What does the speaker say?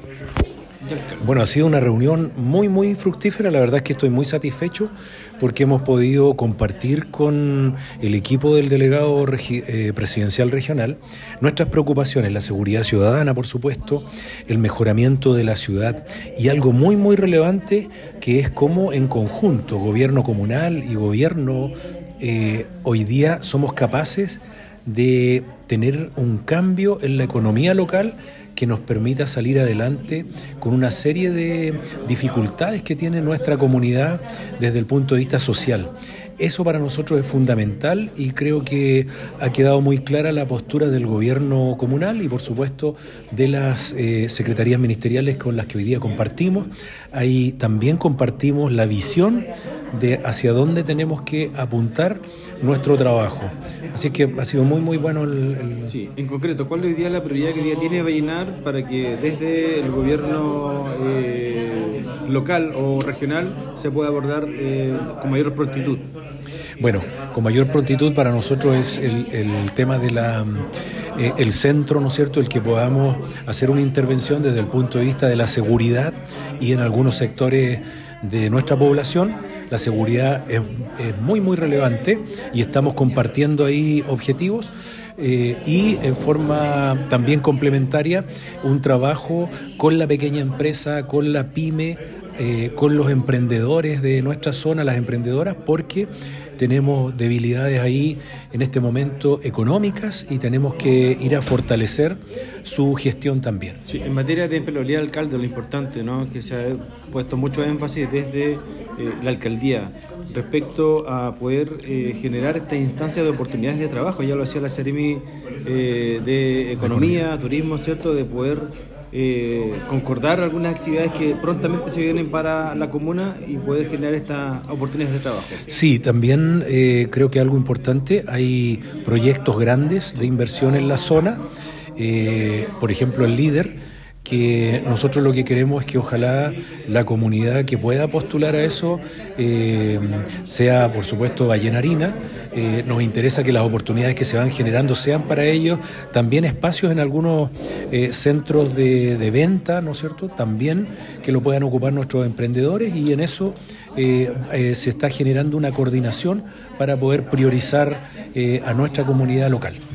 Bueno, ha sido una reunión muy fructífera. La verdad es que estoy muy satisfecho porque hemos podido compartir con el equipo del delegado presidencial regional nuestras preocupaciones, la seguridad ciudadana, por supuesto, el mejoramiento de la ciudad y algo muy relevante, que es cómo en conjunto, gobierno comunal y gobierno, hoy día somos capaces de tener un cambio en la economía local que nos permita salir adelante con una serie de dificultades que tiene nuestra comunidad desde el punto de vista social. Eso para nosotros es fundamental y creo que ha quedado muy clara la postura del gobierno comunal y por supuesto de las secretarías ministeriales con las que hoy día compartimos. Ahí también compartimos la visión de hacia dónde tenemos que apuntar nuestro trabajo. Así que ha sido muy bueno el... Sí, en concreto, ¿cuál es hoy día la prioridad que hoy día tiene Vallenar para que desde el gobierno local o regional se pueda abordar con mayor prontitud? Bueno, con mayor prontitud para nosotros es el tema de el centro, ¿no es cierto?, el que podamos hacer una intervención desde el punto de vista de la seguridad y en algunos sectores de nuestra población. La seguridad es muy relevante y estamos compartiendo ahí objetivos y en forma también complementaria un trabajo con la pequeña empresa, con la pyme, con los emprendedores de nuestra zona, las emprendedoras, porque tenemos debilidades ahí en este momento económicas y tenemos que ir a fortalecer su gestión también. Sí, en materia de empleabilidad del alcalde, lo importante, ¿no?, que se ha puesto mucho énfasis desde la alcaldía respecto a poder generar esta instancia de oportunidades de trabajo. Ya lo hacía la Seremi de Economía, Turismo, ¿cierto?, de poder concordar algunas actividades que prontamente se vienen para la comuna y poder generar estas oportunidades de trabajo. Sí, también creo que algo importante, hay proyectos grandes de inversión en la zona, por ejemplo el LÍDER, que nosotros lo que queremos es que ojalá la comunidad que pueda postular a eso sea, por supuesto, vallenarina. Nos interesa que las oportunidades que se van generando sean para ellos, también espacios en algunos centros de venta, ¿no es cierto?, también que lo puedan ocupar nuestros emprendedores, y en eso se está generando una coordinación para poder priorizar a nuestra comunidad local.